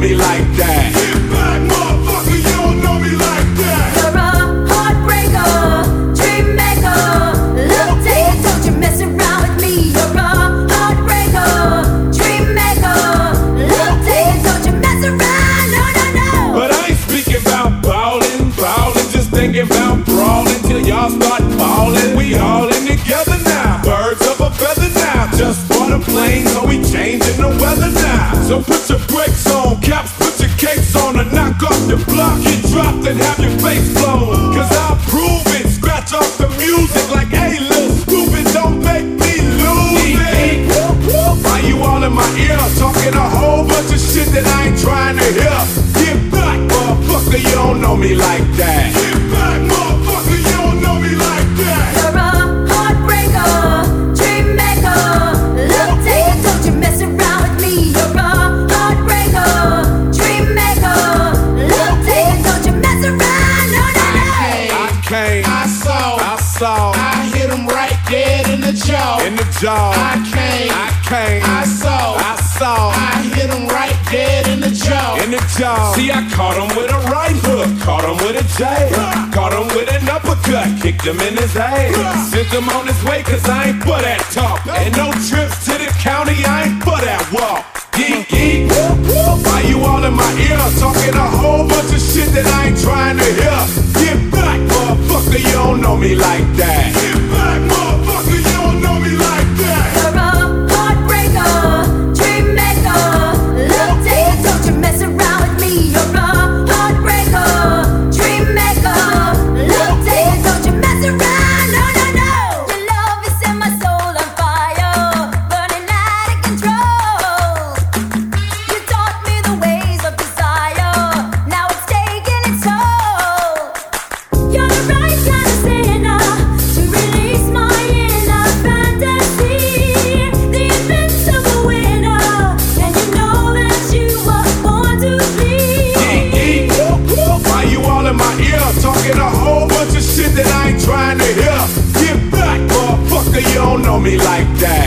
me like that. Get back, motherfucker, you don't know me like that. You're a heartbreaker, dream maker. Love taker, don't you mess around with me. You're a heartbreaker, dream maker. Love taker, don't you mess around. No, no, no. But I ain't speaking about ballin', just thinking about brawling till y'all start falling. We all in together now, birds of a feather now. Just bought a plane, so we changing the weather now. So put your brakes on, caps, put your cakes on, and knock off the block. Get dropped and have your face blown. Cause I'll prove it, scratch off the music like, hey, little stupid, don't make me lose it. Why you all in my ear, talking a whole bunch of shit that I ain't trying to hear? Get back, motherfucker, you don't know me like that. Get back, motherfucker, you don't know me like that. You're a heartbreaker, dream maker. Love taker, don't you mess around with me. You're a heartbreaker, dream maker. Love taker, don't you mess around. No, no, no. I came, I saw, I hit him right dead in the jaw. in the jaw. I came, I saw, I hit him right dead in the jaw. in the jaw. See, I caught him with a right hook, caught him with a jab, caught him with an uppercut, kicked him in his ass, sent him on his way cause I ain't for that talk, and no trips to the county, I ain't for that walk. Geek, geek, why you all in my ear, talking a whole bunch of shit that I ain't trying to hear? Get back, motherfucker, you don't know me like that. Get back, motherfucker, you don't know me like that. You're a heartbreaker, dream maker. Love taker, don't you mess around with me. You're a heartbreaker, dream maker. Love taker, don't you mess around. No, no, no. Your love is set my soul on fire, burning out of control. You taught me the ways of desire, now it's taking its toll. You're the right kind of sinner to release my inner fantasy. The invincible winner, and you know that you were born to be. Why you all in my ear, talking a whole bunch of shit that I ain't trying to hear? Get back, motherfucker, you don't know me like that.